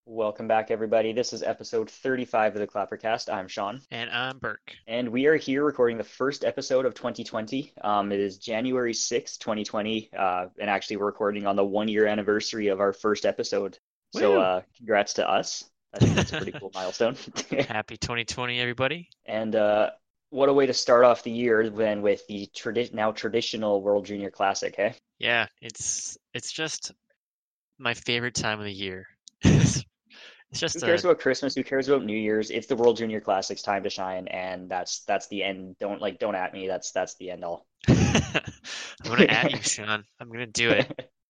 Welcome back, everybody. This is episode 35 of the Clappercast. I'm Sean, And I'm Burke. and we are here recording the first episode of 2020. It is January 6th, 2020, and actually we're recording on the 1 year anniversary of our first episode. So, Woo! congrats to us. I think that's a pretty cool milestone. Happy 2020, everybody. And what a way to start off the year than with the now traditional World Junior Classic, hey? Yeah, it's just my favorite time of the year. It's Who just cares about Christmas? Who cares about New Year's? It's the World Junior Classic's time to shine, and that's the end. Don't at me. That's the end all. I'm gonna at you, Sean. I'm gonna do it.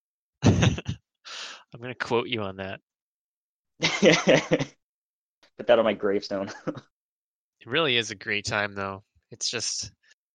I'm gonna quote you on that. Put that on my gravestone. It really is a great time, though. It's just,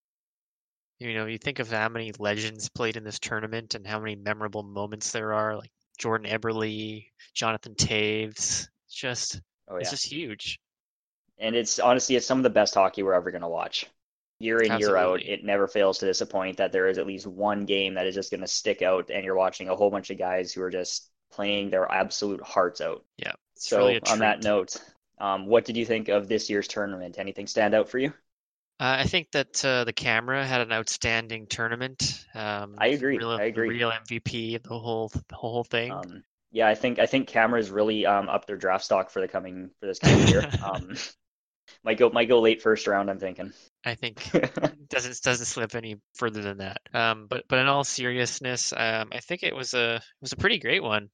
you think of how many legends played in this tournament and how many memorable moments there are, like Jordan Eberle, Jonathan Toews. Oh It's yeah. just huge. And it's honestly it's some of the best hockey we're ever gonna watch. Year in, year out, Absolutely. it never fails to disappoint that there is at least one game that is just gonna stick out and you're watching a whole bunch of guys who are just playing their absolute hearts out. Yeah, it's really So a on that treat. note, what did you think of this year's tournament? Anything stand out for you? I think that the camera had an outstanding tournament. I agree. I The agree. real MVP of the whole thing. Yeah, I think cameras really up their draft stock for this coming year. Might go late first round, I'm thinking. I think doesn't slip any further than that. But in all seriousness, I think it was a pretty great one.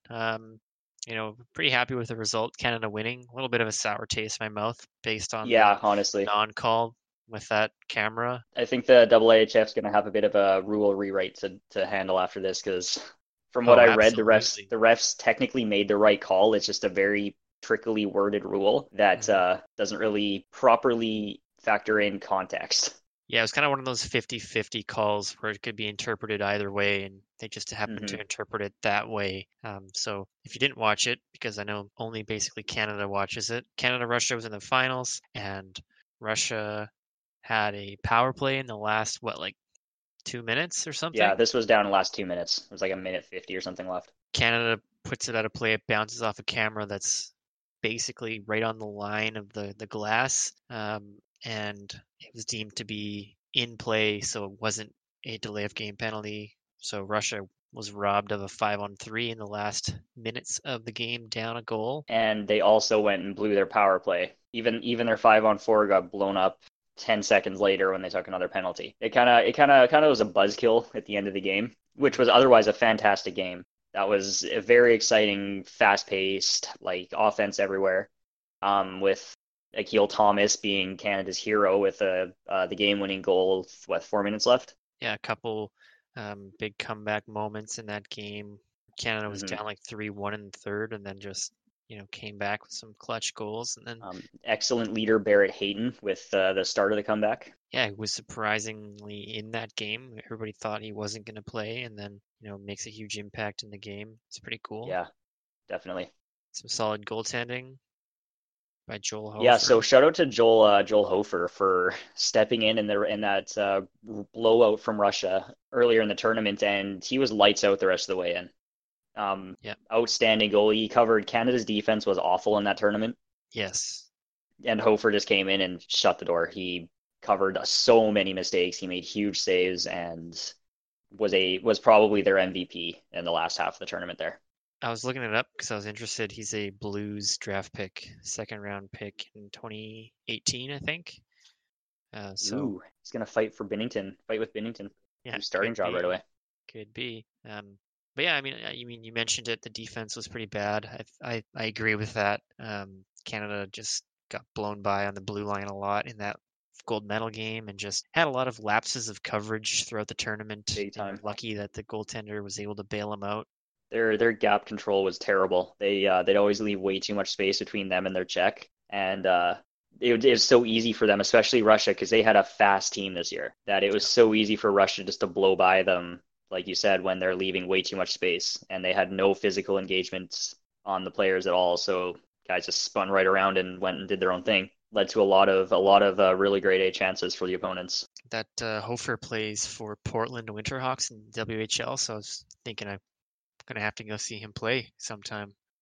Pretty happy with the result. Canada winning. A little bit of a sour taste in my mouth based on the Yeah, honestly, non-call with that camera. I think the AAHF is going to have a bit of a rule rewrite to handle after this because from what Oh, I read, the refs absolutely. the refs technically made the right call. It's just a very trickily worded rule that Mhm. doesn't really properly factor in context. Yeah, it was kind of one of those 50-50 calls where it could be interpreted either way, and they just happened Hmm. to interpret it that way. So if you didn't watch it, because I know only basically Canada watches it, Canada-Russia was in the finals, and Russia had a power play in the last, what, like 2 minutes or Yeah, something? this was down in the last 2 minutes. It was like a minute 50 or something left. Canada puts it out of play, it bounces off a camera that's basically right on the line of the glass, and it was deemed to be in play, so it wasn't a delay of game penalty. So Russia was robbed of a 5-on-3 in the last minutes of the game, down a goal. And they also went and blew their power play. Even their 5-on-4 got blown up 10 seconds later when they took another penalty. It kind of was a buzzkill at the end of the game, which was Mhm. otherwise a fantastic game. That was a very exciting, fast-paced, like offense everywhere. With Akil Thomas being Canada's hero with the game-winning goal with 4 minutes left. Yeah, a couple big comeback moments in that game. Canada was Hmm. down like 3-1 in the third, and then just came back with some clutch goals, and then Excellent leader Barrett Hayton with the start of the comeback. yeah, he was surprisingly in that game. Everybody thought he wasn't going to play, and then makes a huge impact in the game. It's pretty cool. Yeah, definitely. Some solid goaltending by Joel Yeah, so Hofer. shout out to Joel Hofer for stepping in that blowout from Russia earlier in the tournament, and he was lights out the rest of the way in. Yeah. Outstanding goal. He covered Canada's defense was awful in that tournament, Yes. and Hofer just came in and shut the door. He covered so many mistakes. He made huge saves and was probably their MVP in the last half of the tournament there. I was looking it up because I was interested. He's a Blues draft pick, second round pick in 2018, I think. So Ooh, he's gonna fight with Binnington for yeah, the starting job right away. could be. But yeah, I mean, you mentioned it. The defense was pretty bad. I agree with that. Canada just got blown by on the blue line a lot in that gold medal game, and just had a lot of lapses of coverage throughout the tournament. Big They were time. lucky that the goaltender was able to bail them out. Their gap control was terrible. They'd always leave way too much space between them and their check, and it was so easy for them, especially Russia, because they had a fast team this year. That it was Yeah. so easy for Russia just to blow by them, like you said, when they're leaving way too much space, and they had no physical engagement on the players at all. So guys just spun right around and went and did their own thing. Led to a lot of really great A chances for the opponents. That Hofer plays for Portland Winterhawks in WHL, so I was thinking I'm gonna have to go see him play sometime.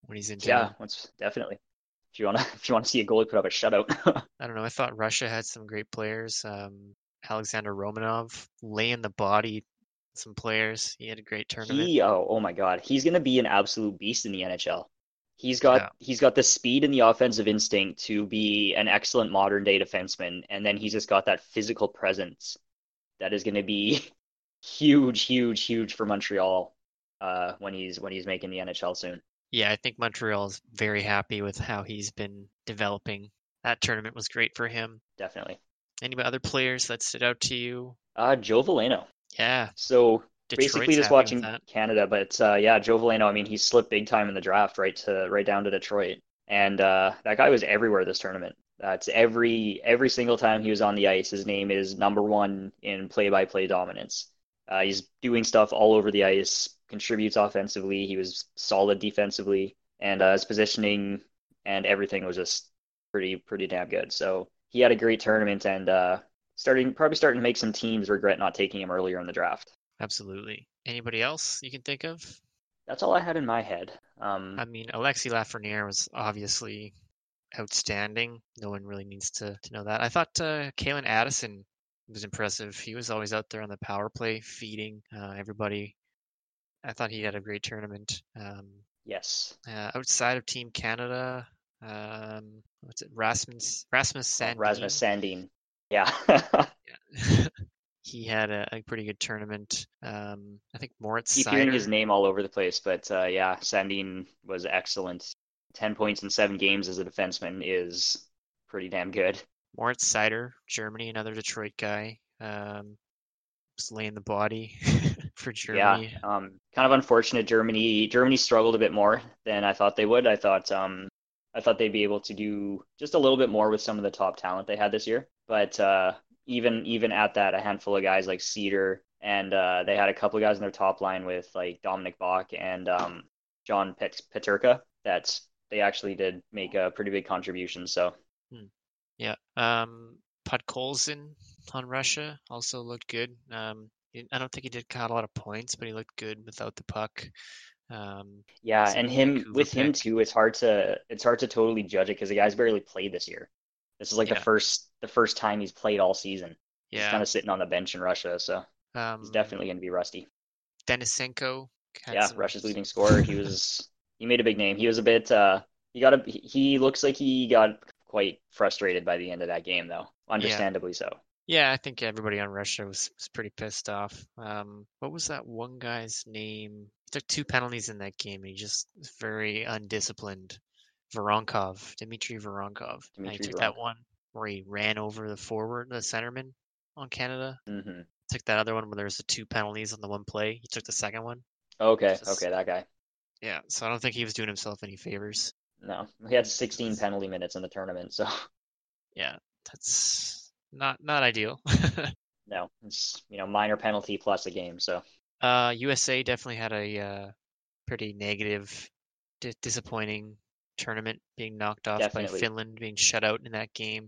when he's in Yeah, town. that's definitely. If you wanna if you wanna see a goalie put up a shutout. I don't know. I thought Russia had some great players. Alexander Romanov laying the body some players. He had a great tournament. Oh my God, he's gonna be an absolute beast in the NHL. Yeah. He's got the speed and the offensive instinct to be an excellent modern day defenseman, and then he's just got that physical presence that is gonna be huge, huge, huge for Montreal when he's making the NHL soon. Yeah, I think Montreal is very happy with how he's been developing. That tournament was great for him. Definitely. Any other players that stood out to you? Joe Veleno. Yeah, So basically Detroit's just happy with watching that. Canada, but yeah, Joe Veleno, I mean, he slipped big time in the draft right down to Detroit. And that guy was everywhere this tournament. That's every single time he was on the ice, his name is number one in play-by-play dominance. He's doing stuff all over the ice, contributes offensively. He was solid defensively, and his positioning and everything was just pretty damn good. So he had a great tournament, and probably starting to make some teams regret not taking him earlier in the draft. Absolutely. Anybody else you can think of? That's all I had in my head. I mean, Alexis Lafreniere was obviously outstanding. No one really needs to know that. I thought Kalen Addison was impressive. He was always out there on the power play, feeding everybody. I thought he had a great tournament. Yes. Outside of Team Canada, what's it? Rasmus Rasmus Sandin. Sandin. Yeah. Yeah. He had a pretty good tournament. I think Moritz Keep hearing his Seider. name all over the place, but yeah, Sandin was excellent. 10 points in 7 games as a defenseman is pretty damn good. Moritz Seider, Germany, another Detroit guy. Was laying the body for Yeah, Germany. kind of unfortunate. Germany struggled a bit more than I thought they would. I thought they'd be able to do just a little bit more with some of the top talent they had this year. But even at that, a handful of guys like Cedar and they had a couple of guys in their top line with like Dominic Bach and John Peterka that they actually did make a pretty big contribution. So Hmm. Yeah. Podkolzin on Russia also looked good. I don't think he did got a lot of points, but he looked good without the puck. yeah, He's a and him Vancouver with him pick. too, it's hard to totally judge it because the guy's barely played this year. This is like Yeah. the first time he's played all season. He's kind Yeah. of sitting on the bench in Russia, so he's Um, definitely going to be rusty. Denisenko had Yeah, some. Russia's leading scorer. He made a big name. He was a bit he looks like he got quite frustrated by the end of that game though. Yeah. Understandably so. Yeah, I think everybody on Russia was pretty pissed off. What was that one guy's name? He took two penalties in that game. He just was very undisciplined. Dmitry Voronkov. And he Dmitry took that Voronko. one where he ran over the centerman on Canada. Hmm. Took that other one where there was the two penalties on the one play. He took the second one. Okay, Just okay, that guy. yeah. So I don't think he was doing himself any favors. No, he had 16 penalty minutes in the tournament, so Yeah, that's not ideal. no, it's minor penalty plus a game, so USA definitely had a pretty negative, disappointing tournament, being knocked off by definitely. Finland, being shut out in that game.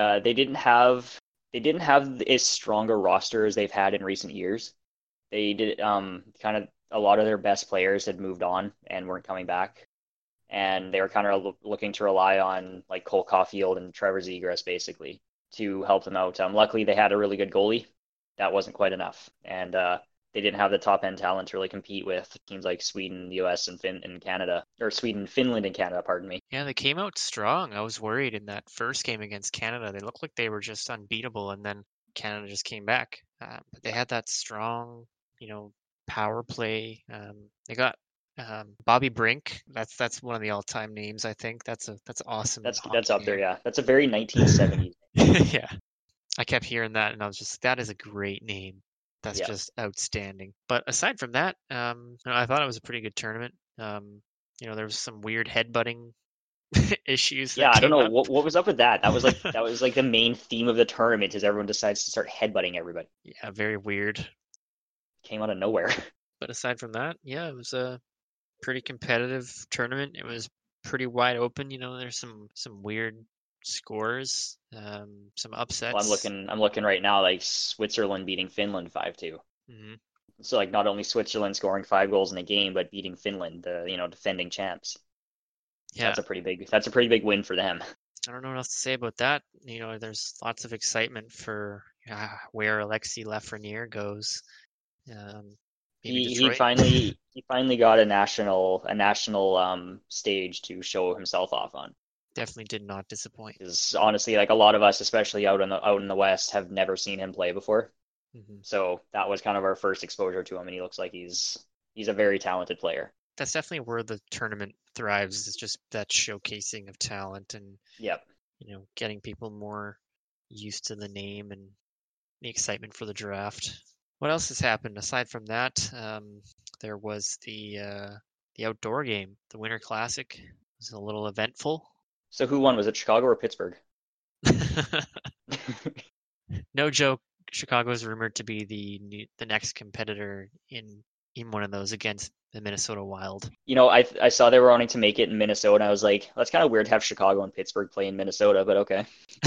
They didn't have as strong a roster as they've had in recent years. They did kind of a lot of their best players had moved on and weren't coming back, and they were kind of looking to rely on like Cole Caulfield and Trevor Zegras basically to help them out. Luckily, they had a really good goalie. That wasn't quite enough, and they didn't have the top end talent to really compete with teams like Sweden, the U.S., and Canada, or Sweden, Finland, and Canada. Pardon me. Yeah, they came out strong. I was worried in that first game against Canada. They looked like they were just unbeatable, and then Canada just came back. But they Yeah, had that strong, you know, power play. They got Bobby Brink. That's one of the all-time names, I think. That's awesome that's hockey up there. name. Yeah, that's a very 1970s. Yeah, I kept hearing that, and I was just, that is a great name. That's Yeah. just outstanding. But aside from that, I thought it was a pretty good tournament. There was some weird headbutting issues Yeah, that I don't came know up. what was up with that. That was like the main theme of the tournament is everyone decides to start headbutting everybody. Yeah, very weird. Came out of nowhere. But aside from that, yeah, it was a pretty competitive tournament. It was pretty wide open. There's some weird scores, some Well, upsets. I'm looking right now like Switzerland beating Finland 5-2. Hmm. So like not only Switzerland scoring 5 goals in a game, but beating Finland, the defending champs. Yeah, That's a pretty big win for them. I don't know what else to say about that. There's lots of excitement for where Alexi Lafreniere goes. Um, maybe He Detroit. finally got a national stage to show himself off on. Definitely did not disappoint. Because honestly, like a lot of us, especially out in the West, have never seen him play before. Hmm. So that was kind of our first exposure to him, and he looks like he's a very talented player. That's definitely where the tournament thrives. Is just that showcasing of talent and Yep. getting people more used to the name and the excitement for the draft. What else has happened aside from that? There was the outdoor game, the Winter Classic. It was a little eventful. So who won? Was it Chicago or Pittsburgh? No joke. Chicago is rumored to be the next competitor in one of those against the Minnesota Wild. I saw they were wanting to make it in Minnesota. And I was like, that's kind of weird to have Chicago and Pittsburgh play in Minnesota, but okay,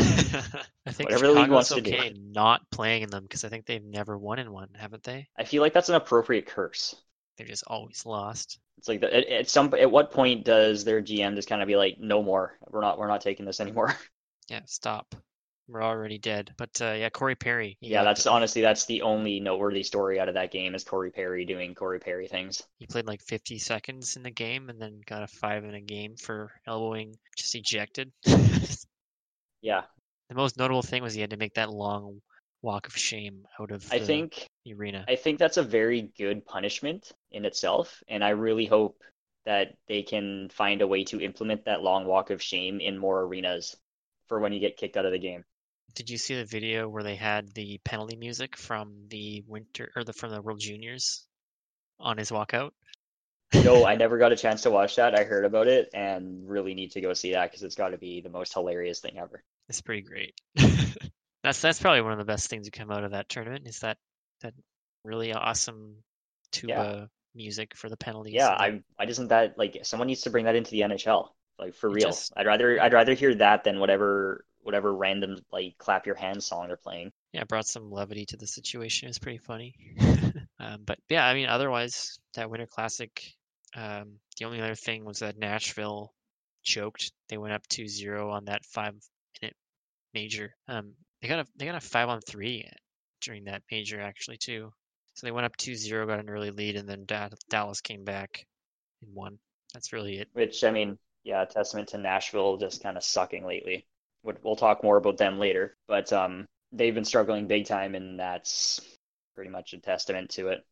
I think whatever the league Chicago's wants to do. okay not playing in them because I think they've never won in one, haven't they? I feel like that's an appropriate curse. They've just always lost. It's like at what point does their GM just kind of be like, no more, we're not taking this anymore. Yeah, stop. We're already dead. But yeah, Corey Perry. Yeah, that's honestly that's the only noteworthy story out of that game is Corey Perry doing Corey Perry things. He played like 50 seconds in the game and then got a 5 in a game for elbowing, just ejected. The Yeah, most notable thing was he had to make that long walk of shame out of I the think arena. I think that's a very good punishment in itself, and I really hope that they can find a way to implement that long walk of shame in more arenas for when you get kicked out of the game. Did you see the video where they had the penalty music from the winter or from the World Juniors on his walkout? No, I never got a chance to watch that. I heard about it and really need to go see that because it's got to be the most hilarious thing ever. It's pretty great. That's probably one of the best things to come out of that tournament is that really awesome Yeah, tuba music for the penalties yeah. and I just think that like someone needs to bring that into the NHL, like for it real. just I'd rather hear that than whatever random like clap your hands song they're playing. yeah brought some levity to the situation. It was pretty funny. But yeah, I mean otherwise that Winter Classic, the only other thing was that Nashville choked. They went up 2-0 on that 5 minute major. They got a 5-on-3 during that major actually too. So they went up 2-0, got an early lead, and then Dallas came back and won. That's really it. Which I mean, yeah, testament to Nashville just kind of sucking lately. We'll talk more about them later, but they've been struggling big time, and that's pretty much a testament to it.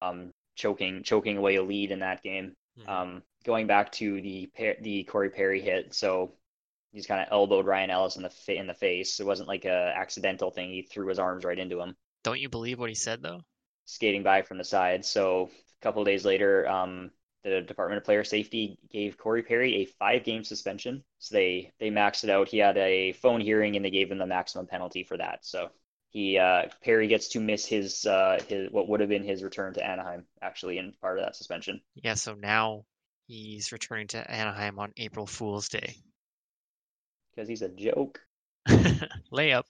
Choking away a lead in that game. Hmm. Going back to the Corey Perry hit, so he's kind of elbowed Ryan Ellis in the face. It wasn't like a accidental thing. He threw his arms right into him, Don't you believe what he said though? skating by from the side. So a couple of days later, the Department of Player Safety gave Corey Perry a 5 game suspension. So they maxed it out. He had a phone hearing and they gave him the maximum penalty for that. So Perry gets to miss his what would have been his return to Anaheim actually in part of that suspension Yeah, so now he's returning to Anaheim on April Fool's Day. because he's a joke. Layup.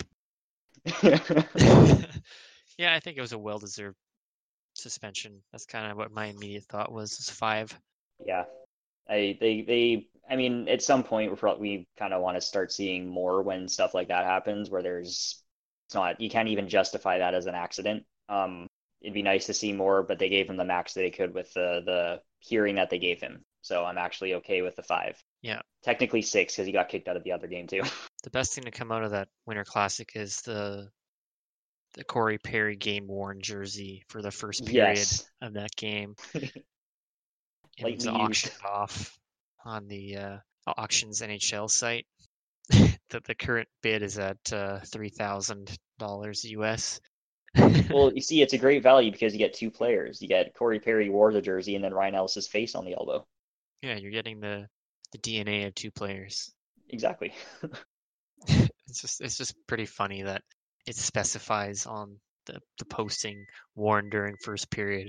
Yeah, I think it was a well-deserved suspension. That's kind of what my immediate thought was 5. Yeah, I mean, at some point we kind of want to start seeing more when stuff like that happens, where it's not you can't even justify that as an accident. It'd be nice to see more, but they gave him the max that they could with the hearing that they gave him. So I'm actually okay with the 5. Yeah. Technically 6 because he got kicked out of the other game too. The best thing to come out of that Winter Classic is the Corey Perry game worn jersey for the first period Yes, of that game. It was lightly used. auctioned off on the auctions NHL site. The current bid is at $3,000 US. Well, you see, it's a great value because you get 2 players. You get Corey Perry wore the jersey, and then Ryan Ellis's face on the elbow. Yeah, you're getting the DNA of 2 players. Exactly. It's just pretty funny that it specifies on the posting worn during first period.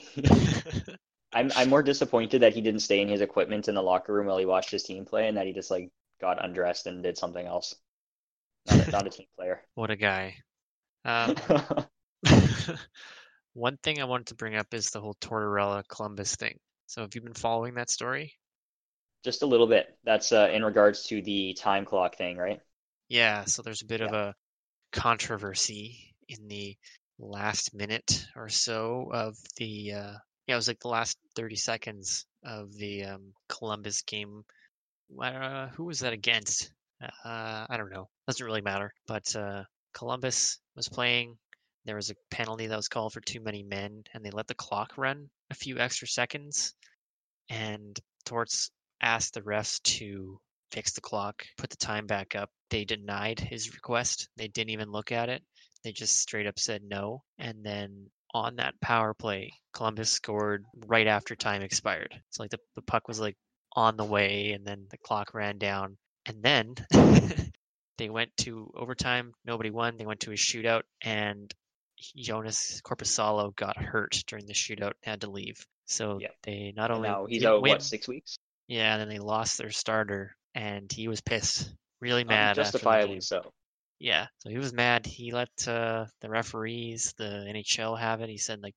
I'm more disappointed that he didn't stay in his equipment in the locker room while he watched his team play, and that he just like got undressed and did something else. Not a team player. What a guy. Um, One thing I wanted to bring up is the whole Tortorella Columbus thing. So have you been following that story? Just a little bit. That's in regards to the time clock thing, right? Yeah, so there's a bit of Yeah. a controversy in the last minute or so of the yeah, it was like the last 30 seconds of the Columbus game. Who was that against? I don't know. Doesn't really matter. But Columbus was playing. There was a penalty that was called for too many men, and they let the clock run a few extra seconds. And Torts asked the refs to fix the clock, put the time back up. They denied his request. They didn't even look at it. They just straight up said no. And then on that power play, Columbus scored right after time expired. So like the puck was like on the way and then the clock ran down. And then they went to overtime. Nobody won. They went to a shootout and Jonas Corposalo got hurt during the shootout and had to leave. So Yeah. they not And only now he's didn't out, what, win, 6 weeks? yeah, and then they lost their starter, and he was pissed, really mad after the Justifiably game. so. Yeah, so he was mad. He let the referees, the NHL have it. He said like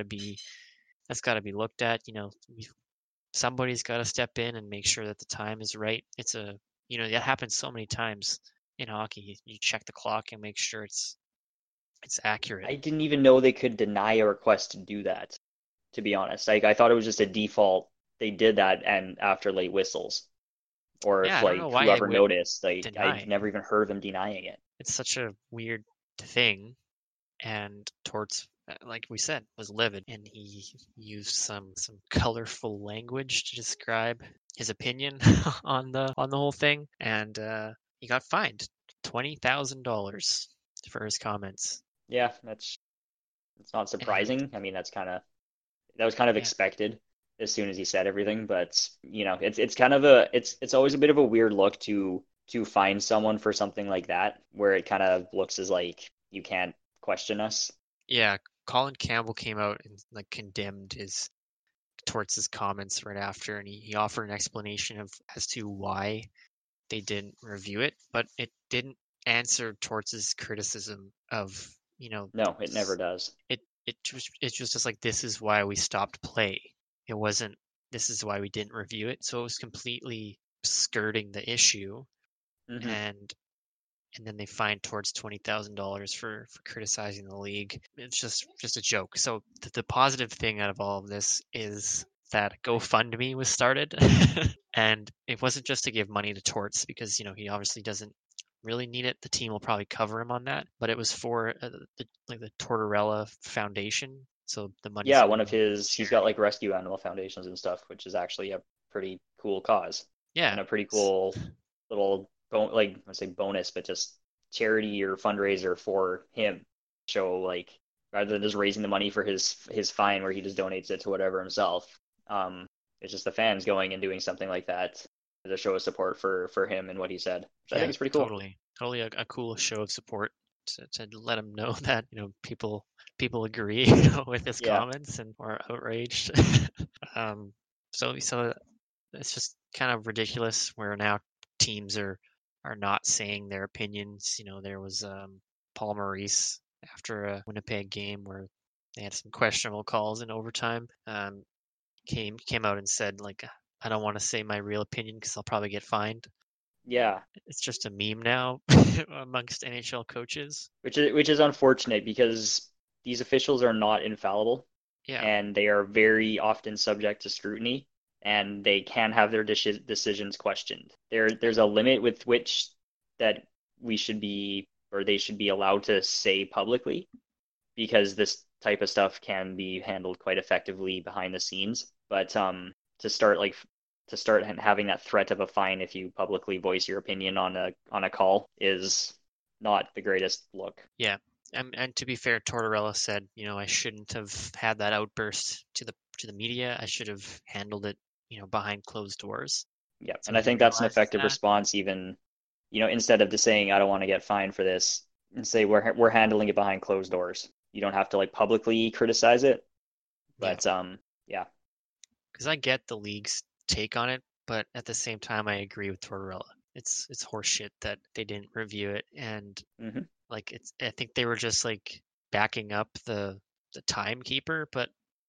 that's got to be looked at. Somebody's got to step in and make sure that the time is right. That happens so many times in hockey. You check the clock and make sure it's accurate. I didn't even know they could deny a request to do that, to be honest. Like I thought it was just a default. They did that and after late whistles. Or Yeah, if I don't know like why they whoever would noticed, like I'd deny. never even heard of them denying it. It's such a weird thing. And Torts, like we said, was livid, and he used some colorful language to describe his opinion on the whole thing, and he got fined $20,000 for his comments. Yeah, that's it's not And surprising. I mean, that was kind of yeah, expected as soon as he said everything, but it's kind of a it's always a bit of a weird look to find someone for something like that where it kind of looks as like you can't question us. yeah, Colin Campbell came out and like condemned his Torts' comments right after, and he offered an explanation of as to why they didn't review it, but it didn't answer Torts' criticism of, No, it never does. it was just like this is why we stopped play. It wasn't this is why we didn't review it. So it was completely skirting the issue, Hmm. and then they fined Torts $20,000 for criticizing the league. It's just a joke. So the positive thing out of all of this is that GoFundMe was started, and it wasn't just to give money to Torts because he obviously doesn't really need it. The team will probably cover him on that, but it was for the Tortorella Foundation. So the money's Yeah, going one to of go to his he's got like rescue animal foundations and stuff, which is actually a pretty cool cause yeah. and a pretty cool little like I say bonus, but just charity or fundraiser for him. Show like rather than just raising the money for his fine where he just donates it to whatever himself. Um, it's just the fans going and doing something like that as a show of support for him and what he said, which I think Yeah, is pretty cool. totally a cool show of support to let him know that people agree with his Yeah, comments and are outraged. um, so it's just kind of ridiculous where now teams are not saying their opinions. There was Paul Maurice after a Winnipeg game where they had some questionable calls in overtime. Came out and said like I don't want to say my real opinion because I'll probably get fined. yeah, It's just a meme now amongst NHL coaches. which is unfortunate because these officials are not infallible Yeah, and they are very often subject to scrutiny and they can have their decisions questioned. There's a limit with which that we should be or they should be allowed to say publicly because this type of stuff can be handled quite effectively behind the scenes. But to start like to start having that threat of a fine if you publicly voice your opinion on a call is not the greatest look. yeah. And to be fair, Tortorella said, I shouldn't have had that outburst to the media. I should have handled it, behind closed doors. Yeah, So and I he think that's an realizes effective that. response even, instead of just saying I don't want to get fined for this, and say we're handling it behind closed doors. You don't have to like publicly criticize it, Yeah, but yeah. because I get the league's take on it, but at the same time, I agree with Tortorella. It's horseshit that they didn't review it, and Hmm. like I think they were just like backing up the timekeeper, but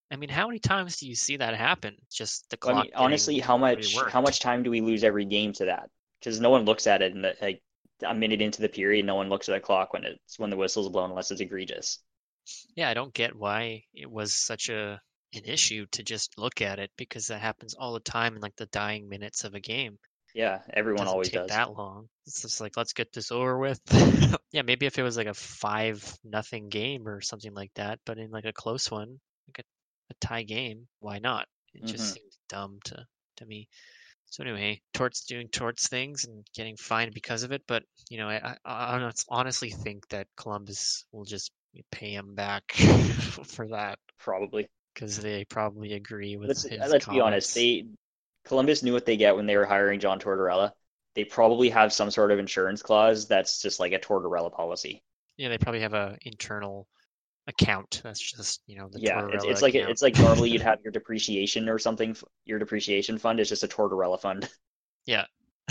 I mean, how many times do you see that happen? Just the I clock mean, getting honestly, how reworked. much time do we lose every game to that? Because no one looks at it, and like a minute into the period, no one looks at the clock when the whistle's blown unless it's egregious. Yeah, I don't get why it was such an issue to just look at it because that happens all the time in like the dying minutes of a game. Yeah, It everyone doesn't always take does. that long. It's just like let's get this over with. Yeah, maybe if it was like a 5-0 game or something like that, but in like a close one, like a tie game, why not? It just Hmm. seems dumb to me. So anyway, Torts doing Torts things and getting fined because of it, but I honestly think that Columbus will just pay him back for that Probably. because they probably agree with his Let's be honest. comments. They Columbus knew what they get when they were hiring John Tortorella. They probably have some sort of insurance clause that's just like a Tortorella policy. Yeah, they probably have a internal account. That's just, the Yeah, Tortorella account. it's like normally you'd have your depreciation or something. Your depreciation fund is just a Tortorella fund. Yeah.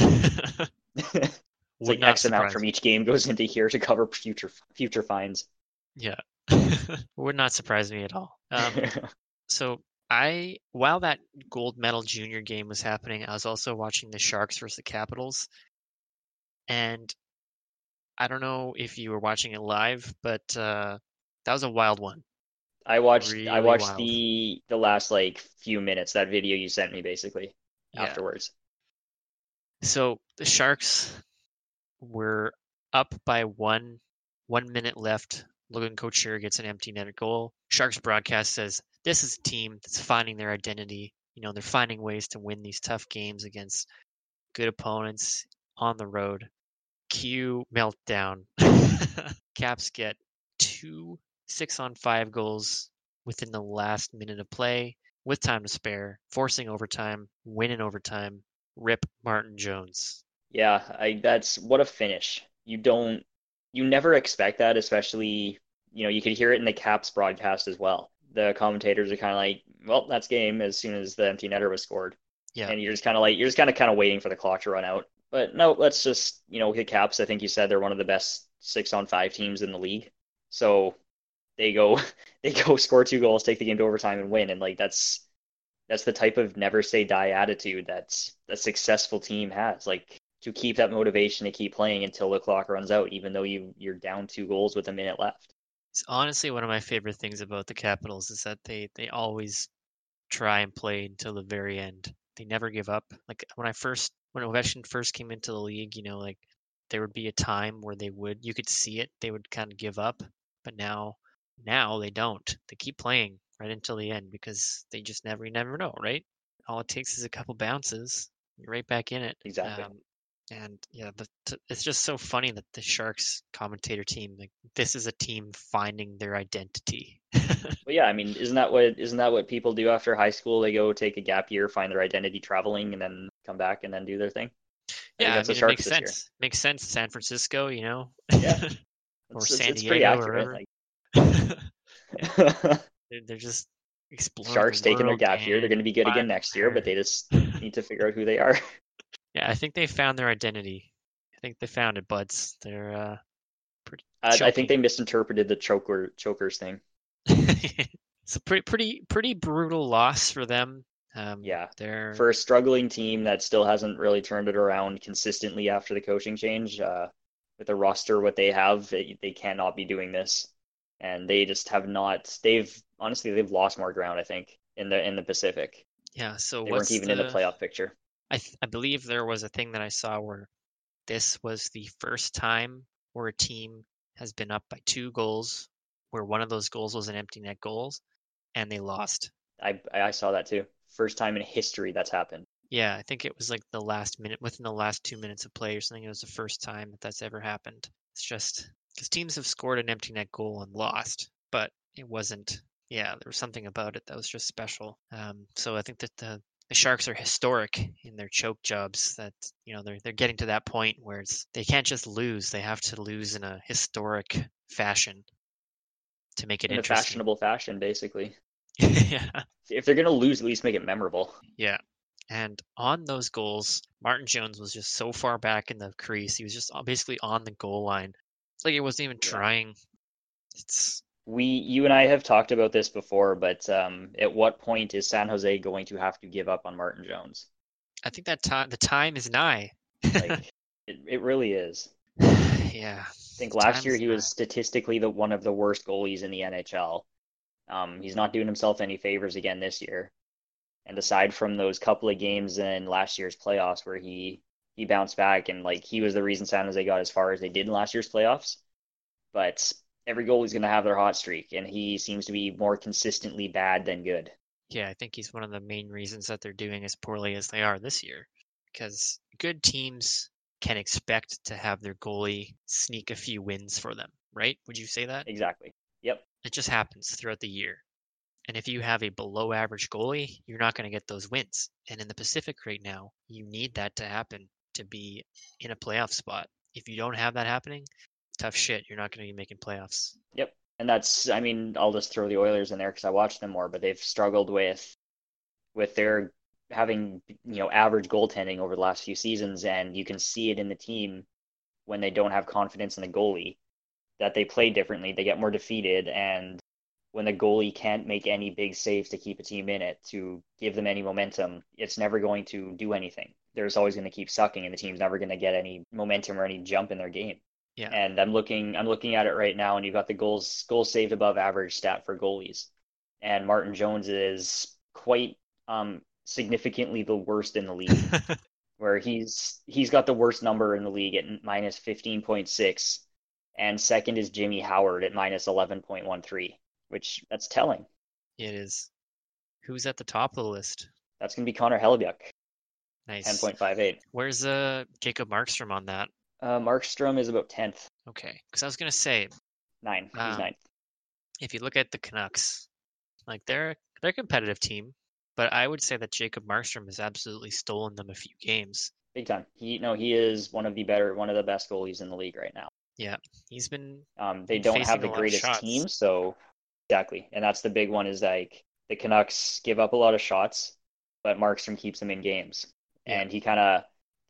It's Would like not X amount surprise from me. each game goes into here to cover future fines. Yeah. Would not surprise me at all. So while that gold medal junior game was happening, I was also watching the Sharks versus the Capitals. And I don't know if you were watching it live, but that was a wild one. I Really watched wild. the last like few minutes, that video you sent me basically Yeah. afterwards. So the Sharks were up by 1 minute left. Logan Couture gets an empty net goal. Sharks broadcast says this is a team that's finding their identity. They're finding ways to win these tough games against good opponents on the road. Cue meltdown. Caps get 2 6-on-5 goals within the last minute of play with time to spare, forcing overtime, win in overtime. Rip Martin Jones. Yeah, I that's what a finish. You never expect that, especially, you could hear it in the Caps broadcast as well. The commentators are kind of like, well, that's game as soon as the empty netter was scored. Yeah, And you're just kind of waiting for the clock to run out. But no, let's just, hit Caps. I think you said they're one of the best 6-on-5 teams in the league. So they go they go score 2 goals, take the game to overtime and win. And like that's the type of never say die attitude that's a successful team has. Like to keep that motivation to keep playing until the clock runs out, even though you're down 2 goals with a minute left. it's honestly one of my favorite things about the Capitals is that they always try and play until the very end. They never give up. Like when Ovechkin first came into the league, like there would be a time where you could see it, they would kind of give up, but now they don't. They keep playing right until the end because they just you never know, right? All it takes is a couple bounces, you're right back in it. Exactly. And yeah, it's just so funny that the Sharks commentator team, like this is a team finding their identity. But yeah, I mean, isn't that what people do after high school? They go take a gap year, find their identity traveling, and then come back and then do their thing. I think Yeah, I that's the mean, it Sharks makes this year. sense. Makes sense. San Francisco, Yeah, or San it's pretty Diego or accurate. whatever. Like Yeah, they're just exploring the Sharks taking their world, gap year, they're man. going to be good again Finally next year, but there. they just need to figure out who they are. Yeah, I think they found their identity. I think they found it, buds. They're pretty I think they choking. misinterpreted the chokers thing. It's a pretty brutal loss for them. Yeah, They're for a struggling team that still hasn't really turned it around consistently after the coaching change, with the roster what they have, they cannot be doing this, and they just have not. They've lost more ground, I think, in the Pacific. yeah. So They weren't what's even in the the? playoff picture. I believe there was a thing that I saw where this was the first time where a team has been up by 2 goals, where one of those goals was an empty net goals, and they lost. I saw that too. First time in history that's happened. Yeah, I think it was like the last minute, within the last 2 minutes of play or something. It was the first time that that's ever happened. It's just because teams have scored an empty net goal and lost, but it wasn't. Yeah, there was something about it that was just special. So I think that the Sharks are historic in their choke jobs. That they're getting to that point where they can't just lose; they have to lose in a historic fashion to make it In a interesting. fashionable fashion, basically. Yeah. If they're gonna lose, at least make it memorable. Yeah. And on those goals, Martin Jones was just so far back in the crease. He was just basically on the goal line. Like it wasn't even Yeah. trying. It's You and I have talked about this before, but at what point is San Jose going to have to give up on Martin Jones? I think that the time is nigh. Like, it really is. Yeah, I think the last time year is he was nigh. statistically the one of the worst goalies in the NHL. He's not doing himself any favors again this year. And aside from those couple of games in last year's playoffs where he bounced back and like he was the reason San Jose got as far as they did in last year's playoffs. But every goalie's going to have their hot streak, and he seems to be more consistently bad than good. Yeah, I think he's one of the main reasons that they're doing as poorly as they are this year. Because good teams can expect to have their goalie sneak a few wins for them, right? Would you say that? Exactly. Yep. It just happens throughout the year. And if you have a below average goalie, you're not going to get those wins. And in the Pacific right now, you need that to happen to be in a playoff spot. If you don't have that happening, tough shit. You're not going to be making playoffs. Yep. And that's, I mean, I'll just throw the Oilers in there because I watch them more, but they've struggled with their having, average goaltending over the last few seasons, and you can see it in the team when they don't have confidence in the goalie that they play differently, they get more defeated, and when the goalie can't make any big saves to keep a team in it, to give them any momentum, it's never going to do anything. There's always going to keep sucking, and the team's never going to get any momentum or any jump in their game. Yeah. And I'm looking at it right now, and you've got the goals saved above average stat for goalies, and Martin Jones is quite significantly the worst in the league, where he's got the worst number in the league at minus 15.6, and second is Jimmy Howard at minus 11.13, which that's telling. It is. Who's at the top of the list? That's going to be Connor Hellebuyck, Nice. 10.58. Where's Jacob Markstrom on that? Markstrom is about 10th, Okay, because I was gonna say, nine. He's um, ninth. if you look at the Canucks, like they're a competitive team, but I would say that Jacob Markstrom has absolutely stolen them a few games. Big time. He is one of the best goalies in the league right now. Yeah, he's They been don't have facing the a lot of greatest shots. team, so exactly. And that's the big one is like the Canucks give up a lot of shots, but Markstrom keeps them in games. Yeah, And he kind of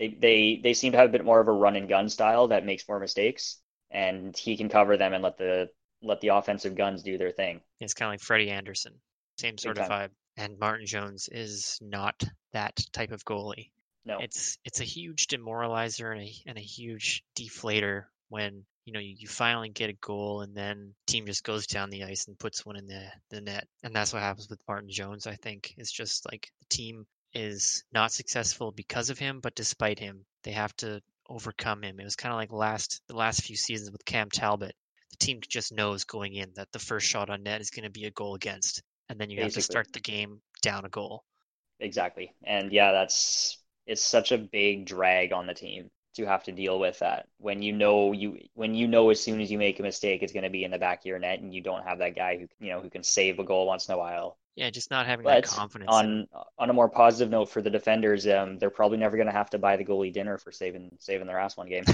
they seem to have a bit more of a run and gun style that makes more mistakes, and he can cover them and let the offensive guns do their thing. it's kind of like Freddie Anderson, same Big sort of time. vibe. And Martin Jones is not that type of goalie. No, It's a huge demoralizer and a huge deflator when you finally get a goal and then team just goes down the ice and puts one in the net. And that's what happens with Martin Jones, I think. It's just like the team is not successful because of him, but despite him, they have to overcome him. It was kind of like the last few seasons with Cam Talbot. The team just knows going in that the first shot on net is going to be a goal against, and then you have to basically. start the game down a goal. Exactly. And yeah, it's such a big drag on the team to have to deal with that when you know as soon as you make a mistake it's going to be in the back of your net, and you don't have that guy who can save a goal once in a while. Yeah, just not having that But confidence in him. on a more positive note for the defenders, they're probably never going to have to buy the goalie dinner for saving their ass one game.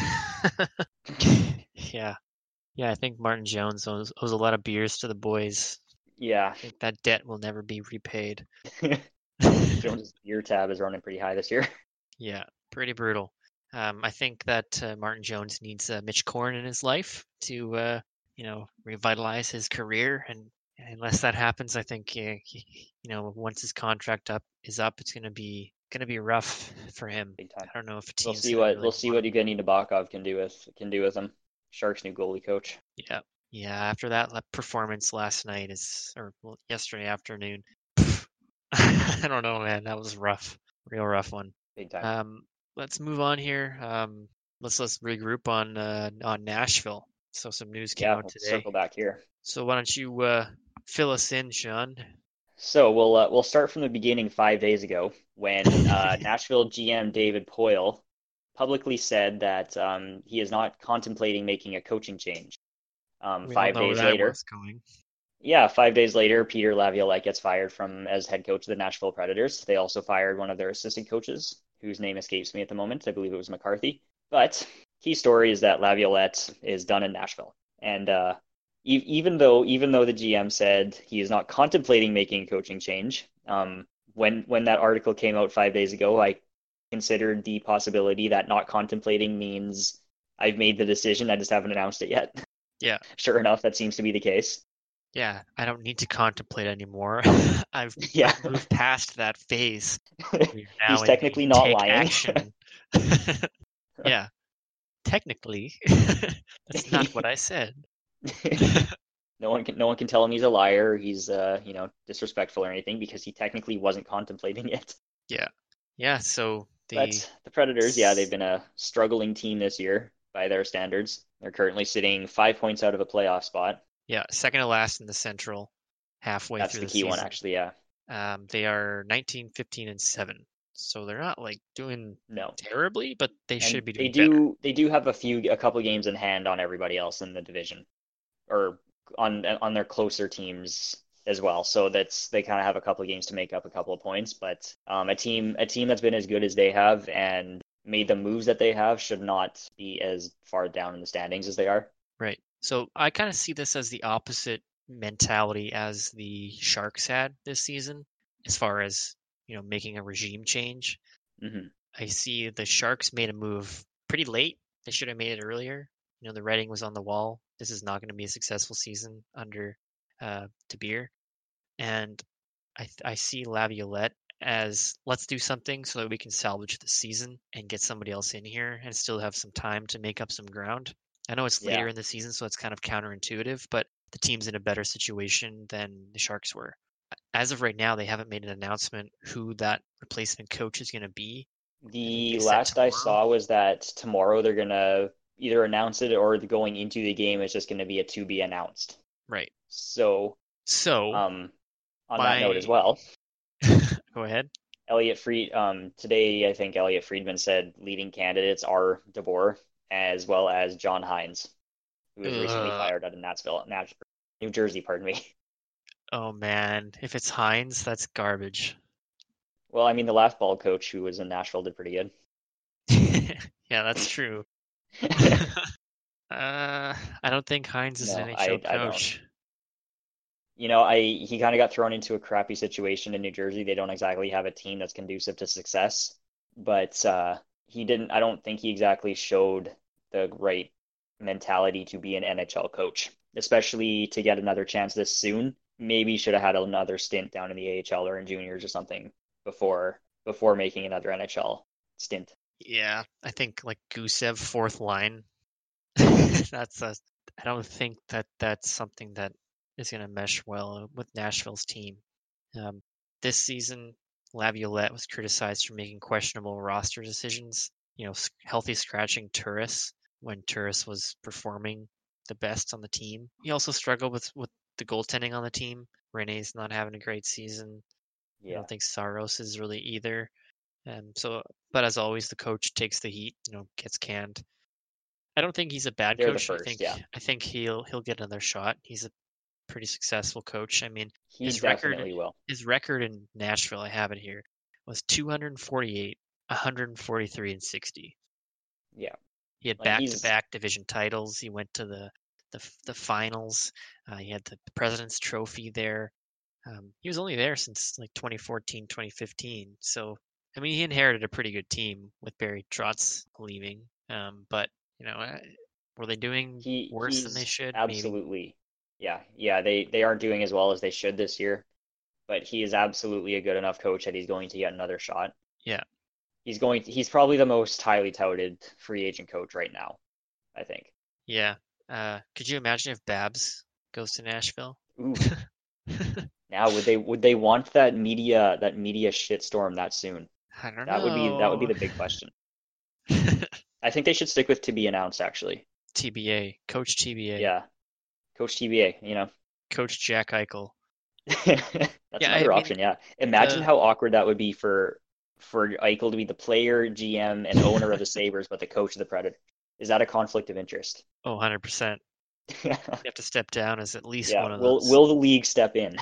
Yeah. Yeah, I think Martin Jones owes a lot of beers to the boys. Yeah. I think that debt will never be repaid. Jones's beer tab is running pretty high this year. Yeah, pretty brutal. I think that Martin Jones needs Mitch Korn in his life to, revitalize his career. And unless that happens, I think, once his contract is up, it's gonna be rough for him. Big time. I don't know if We'll team's see gonna what really we'll see want what him. Evgeny Nabokov can do with him. Sharks' new goalie coach. Yeah, yeah. After that performance last night or well, yesterday afternoon, I don't know, man. That was rough, real rough one. Big time. Um, let's move on here. Let's regroup on Nashville. So some news came Yeah, out let's today. circle back here. So why don't you fill us in, Sean? So we'll start from the beginning 5 days ago when Nashville GM David Poyle publicly said that he is not contemplating making a coaching change. We all Five know where days that later, was going. yeah, 5 days later, Peter Laviolette gets fired from as head coach of the Nashville Predators. They also fired one of their assistant coaches, whose name escapes me at the moment. I believe it was McCarthy. But key story is that Laviolette is done in Nashville, and even though the GM said he is not contemplating making a coaching change, when that article came out 5 days ago, I considered the possibility that not contemplating means I've made the decision, I just haven't announced it yet. Yeah, Sure enough, that seems to be the case. Yeah, I don't need to contemplate anymore. I've Yeah. I've moved past that phase. We're He's now in the technically not take lying. action. Yeah, technically. That's not what I said. No one can tell him he's a liar, he's disrespectful or anything because he technically wasn't contemplating it. Yeah. Yeah, so the But the Predators, yeah, they've been a struggling team this year by their standards. They're currently sitting 5 points out of a playoff spot. yeah, second to last in the Central halfway That's through the the key one, season. actually. Yeah. They are 19, 15, and 7. So they're not like doing No. terribly, but they should And be they doing better. do they do have a couple games in hand on everybody else in the division, or on their closer teams as well. So they kind of have a couple of games to make up a couple of points. But a team that's been as good as they have and made the moves that they have should not be as far down in the standings as they are. Right. So I kind of see this as the opposite mentality as the Sharks had this season, as far as, making a regime change. Hmm. I see the Sharks made a move pretty late. They should have made it earlier. The writing was on the wall. This is not going to be a successful season under De Beer. And I see Laviolette as let's do something so that we can salvage the season and get somebody else in here and still have some time to make up some ground. I know it's later Yeah. in the season, so it's kind of counterintuitive, but the team's in a better situation than the Sharks were. As of right now, they haven't made an announcement who that replacement coach is going to be. I think they The said last I tomorrow. saw was that tomorrow they're gonna either announce it or going into the game it's just gonna be a to be announced. Right. So, So um, on that note as my well, go ahead. Today I think Elliot Friedman said leading candidates are DeBoer as well as John Hines, who was recently Ugh. fired out of New Jersey, pardon me. Oh man, if it's Hines, that's garbage. Well, I mean the last ball coach who was in Nashville did pretty good. Yeah, that's true. I don't think Hines is an No, NHL I don't. coach. He kind of got thrown into a crappy situation in New Jersey. They don't exactly have a team that's conducive to success, but he didn't. I don't think he exactly showed the right mentality to be an NHL coach, especially to get another chance this soon. Maybe should have had another stint down in the AHL or in juniors or something before making another NHL stint. Yeah, I think like Gusev fourth line. That's a. I don't think that that's something that is going to mesh well with Nashville's team. Um, this season, Laviolette was criticized for making questionable roster decisions. Healthy scratching Turris when Turris was performing the best on the team. He also struggled with the goaltending on the team. Rene's not having a great season. I Yeah, don't think Saros is really either. But as always, the coach takes the heat. Gets canned. I don't think he's a bad they're the coach. I first. think Yeah, I think he'll get another shot. He's a pretty successful coach. I mean, he his record definitely will. his record in Nashville, I have it here, was 248, 143, and 60. Yeah, He had like he's back-to-back division titles. He went to the finals. He had the President's Trophy there. He was only there since like 2014, 2015. So, I mean, he inherited a pretty good team with Barry Trotz leaving. But, you know, uh, were they doing worse than they he's should? Maybe. absolutely, yeah, they aren't doing as well as they should this year, but he is absolutely a good enough coach that he's going to get another shot. Yeah. He's probably the most highly touted free agent coach right now, I think. Yeah. Could you imagine if Babs goes to Nashville? Oof. Now would they want that media shitstorm that soon? I don't That would be know. the big question. I think they should stick with to be announced actually. TBA, Coach TBA, Yeah, Coach TBA, Coach Jack Eichel. That's Yeah, I another mean option, yeah. Imagine the how awkward that would be for Eichel to be the player, GM, and owner of the Sabres, but the coach of the Predators. Is that a conflict of interest? 100%. You have to step down as at least Yeah. one of Will those. will the league step in?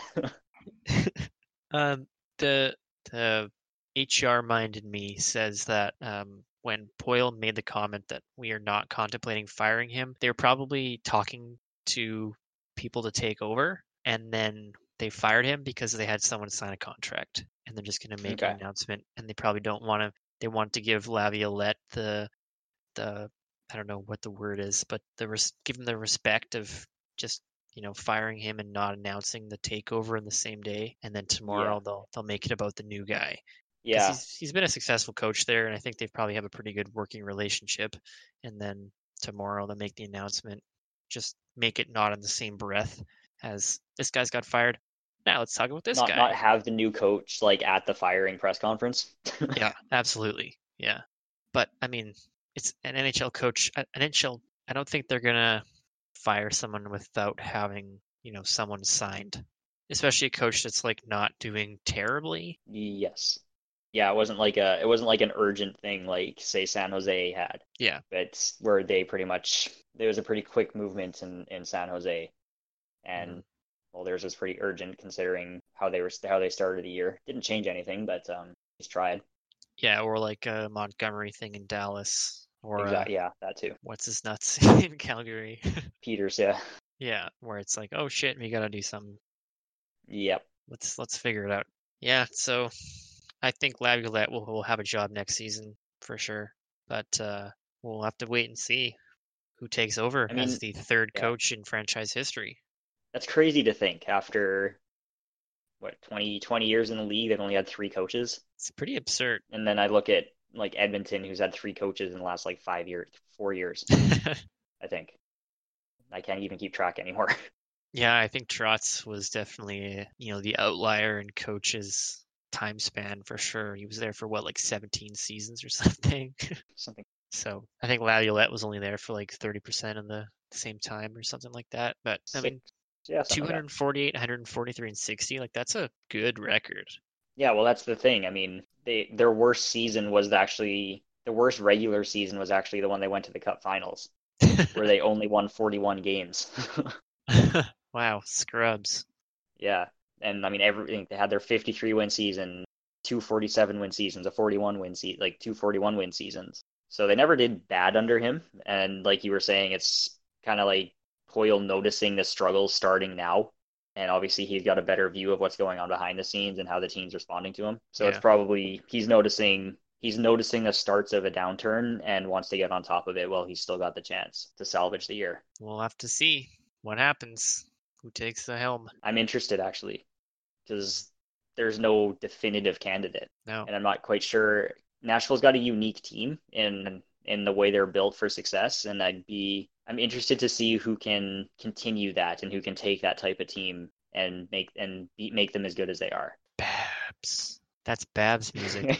Um, the the HR minded me says that when Poyle made the comment that we are not contemplating firing him, they were probably talking to people to take over, and then they fired him because they had someone sign a contract, and they're just going to make an Okay. announcement, and they probably don't want to. They want to give Laviolette the I don't know what the word is, but give him the respect of just firing him and not announcing the takeover in the same day, and then Yeah. tomorrow they'll make it about the new guy. Because Yeah. he's been a successful coach there, and I think they probably have a pretty good working relationship. And then tomorrow they'll make the announcement. Just make it not in the same breath as this guy's got fired. Now let's talk about this Not guy. have the new coach like at the firing press conference. Yeah, absolutely. Yeah. But I mean, it's an NHL coach. An NHL. I don't think they're gonna fire someone without having someone signed, especially a coach that's like not doing terribly. Yes. Yeah, it wasn't like an urgent thing like say San Jose had. Yeah. It's where they pretty much there was a pretty quick movement in San Jose, Mhm. and well, theirs was pretty urgent considering how they started the year. Didn't change anything, but just tried. Yeah, or like a Montgomery thing in Dallas, or Exactly. Yeah, that too. what's his nuts in Calgary. Peters. Yeah. Yeah, where it's like, oh shit, we gotta do something. Yep. Let's figure it out. Yeah, so I think Laviolette will have a job next season for sure, but we'll have to wait and see who takes over I as mean, the third yeah, coach in franchise history. that's crazy to think after what 20 years in the league, they've only had three coaches. It's pretty absurd. And then I look at like Edmonton, who's had three coaches in the last like 5 years, 4 years, I think. I can't even keep track anymore. Yeah, I think Trotz was definitely, the outlier in coach's time span for sure. He was there for what, like 17 seasons or something. Something So I think Laviolette was only there for like 30% of the same time or something like that. But I six, mean, yeah, something like that. 248, 143, and 60, like that's a good record. Yeah, well, that's the thing. I mean, their worst season was actually the worst regular season was actually the one they went to the Cup Finals, where they only won 41 games. Wow, scrubs. Yeah, and I mean everything they had their 53 win season, two 47 win seasons, a 41 win season, like two 41 win seasons. So they never did bad under him. And like you were saying, it's kind of like Hoyle noticing the struggles starting now. And obviously he's got a better view of what's going on behind the scenes and how the team's responding to him. So it's Yeah, probably he's noticing the starts of a downturn and wants to get on top of it while he's still got the chance to salvage the year. we'll have to see what happens. Who takes the helm? I'm interested actually because there's no definitive candidate, No. and I'm not quite sure. Nashville's got a unique team in the way they're built for success, and I'm interested to see who can continue that and who can take that type of team and make them as good as they are. Babs. That's Babs music.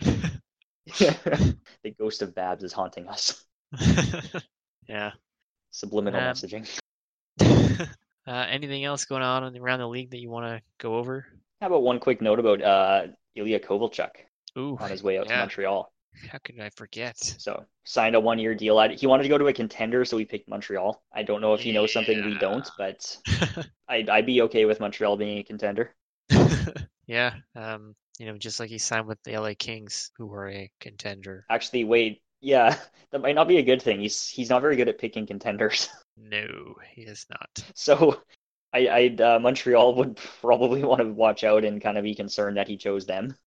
The ghost of Babs is haunting us. Yeah. Subliminal Um, messaging. anything else going on around the league that you want to go over? How about one quick note about Ilya Kovalchuk Ooh, on his way out to yeah. Montreal? How could I forget? So signed a 1 year deal. He wanted to go to a contender, so we picked Montreal. I don't know if he knows something we Yeah. don't, but I'd be okay with Montreal being a contender. Yeah. Just like he signed with the LA Kings, who were a contender. Actually, wait, yeah, that might not be a good thing. He's not very good at picking contenders. No, he is not. So Montreal would probably want to watch out and kind of be concerned that he chose them.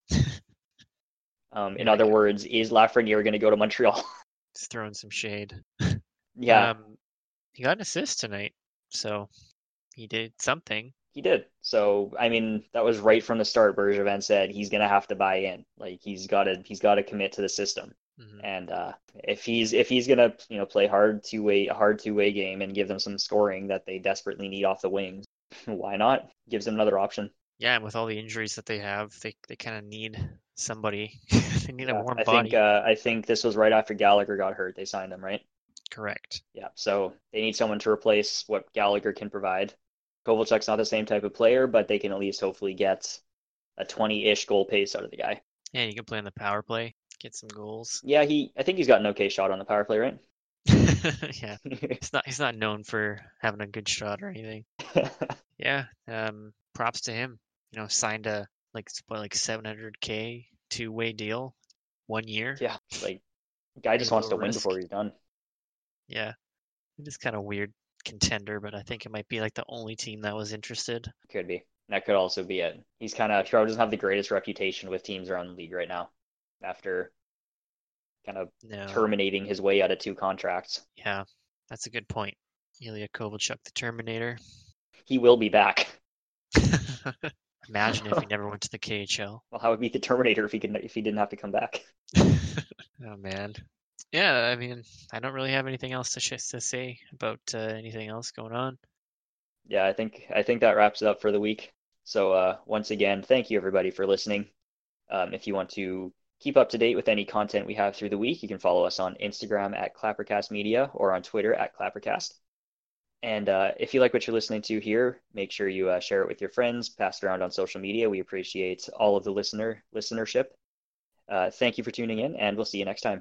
In Yeah, other words, is Lafreniere going to go to Montreal? just throwing some shade. Yeah, He got an assist tonight, so he did something. he did. So I mean, that was right from the start. Bergevin said he's going to have to buy in. Like he's got to commit to the system. Hmm. And if he's gonna play hard two-way game and give them some scoring that they desperately need off the wings, why not? Gives them another option. Yeah, and with all the injuries that they have, they kind of need somebody. They need a Yeah, warm I think body. uh, I think this was right after Gallagher got hurt. They signed him, right? Correct. Yeah, so they need someone to replace what Gallagher can provide. Kovalchuk's not the same type of player, but they can at least hopefully get a 20-ish goal pace out of the guy. Yeah, you can play on the power play, get some goals. Yeah, I think he's got an okay shot on the power play, right? Yeah, he's not known for having a good shot or anything. Yeah, props to him. Signed a like 700K two-way deal, 1 year. Yeah, like guy just Maybe a wants little to win risk. before he's done. Yeah, it is kind of weird contender, but I think it might be like the only team that was interested. Could be. That could also be it. He probably doesn't have the greatest reputation with teams around the league right now after kind of No, terminating his way out of two contracts. yeah, that's a good point. Ilya Kovalchuk, the Terminator. He will be back. Imagine if he never went to the KHL. Well, how would be the Terminator if he didn't have to come back? Oh man. Yeah, I mean, I don't really have anything else to say about anything else going on. Yeah, I think that wraps it up for the week. So once again, thank you everybody for listening. If you want to keep up to date with any content we have through the week, you can follow us on Instagram at Clappercast Media or on Twitter at Clappercast. And if you like what you're listening to here, make sure you share it with your friends, pass it around on social media. We appreciate all of the listenership. Thank you for tuning in, and we'll see you next time.